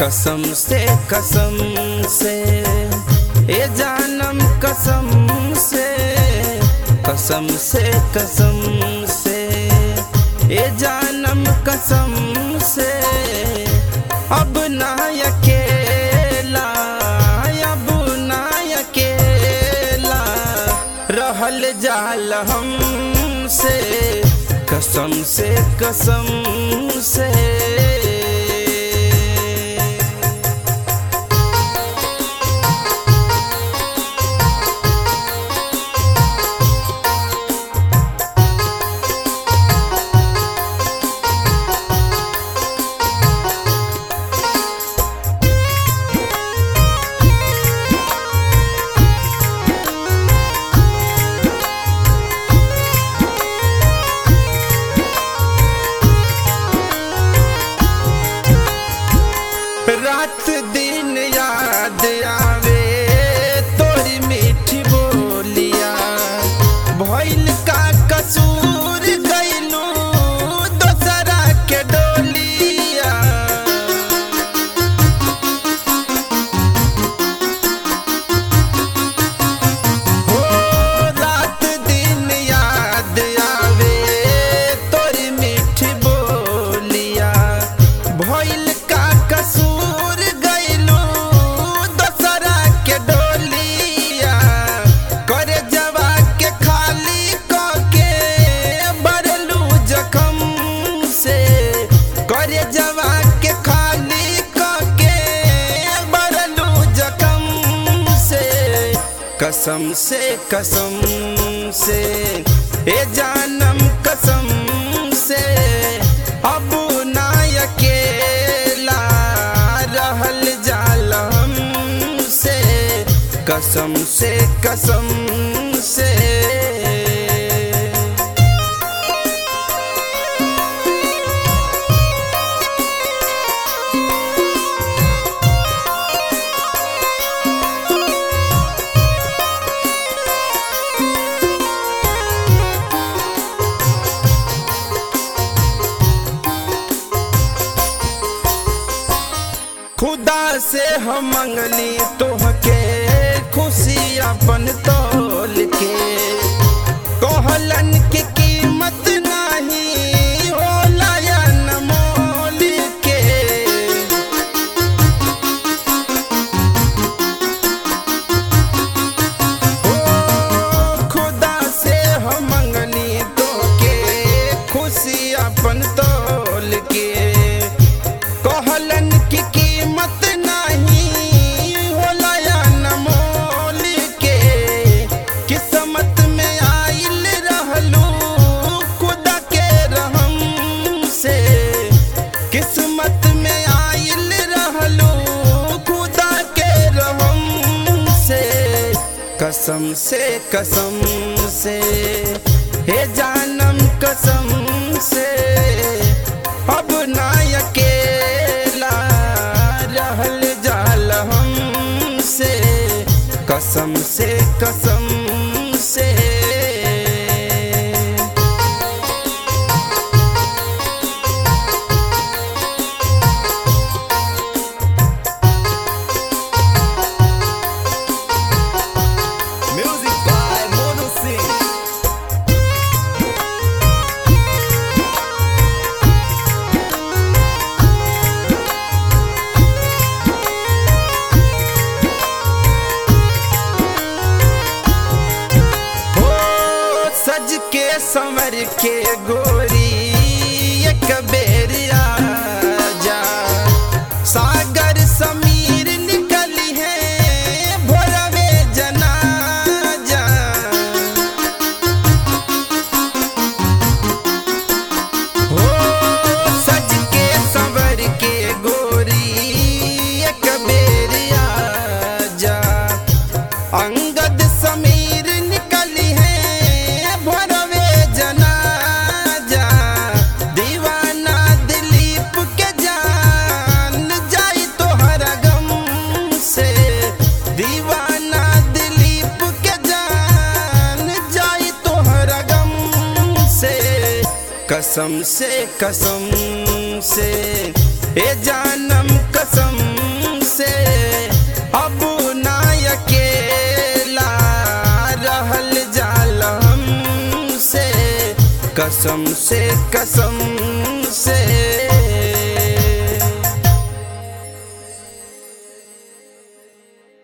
कसम से ए जानम कसम से ए जानम कसम से अब ना अकेला रहल जाल हमसे कसम से रात दिन याद आवे तोरी मीठी बोलिया भइल का कसूर गइलू दोसरा के डोलिया हो रात दिन याद आवे तोरी मीठी बोलिया भइल का कसूर गइलू दोसरा के डोलिया करे जवा के खाली के बरलू जखम से करे जवा के खाली के बरलू जखम से कसम से ए जानम कसम से अब ना अकेला रहल जाल हमसे कसम से खुदा से हम मंगली तोहके खुशी अपन तोल के कहलन की कीमत नहीं होला या न मोल के ओ खुदा से हम मंगली तोहके खुशी अपन तोल के कहलन की कीमत नहीं होला या न मोल के किस्मत में आइल रहलू खुदा के रहम से किस्मत में आइल रहलू खुदा के रहम से कसम से हे जानम कसम से अब ना अकेला रहल जाल हमसे कसम से म्यूजिक बाय मोनू सिंह। सज के संवर के गोरी एक बेर आजा सागर समीर निकली है भोरवे जनाजा हो सज के संवर के गोरी एक बेर आजा अंगद समीर निकली है भोरवे जनाजा दीवाना दिलीप के जान जाई तोहरा गम से दीवाना दिलीप के जान जाई तोहरा गम से कसम से ए जानम कसम कसम से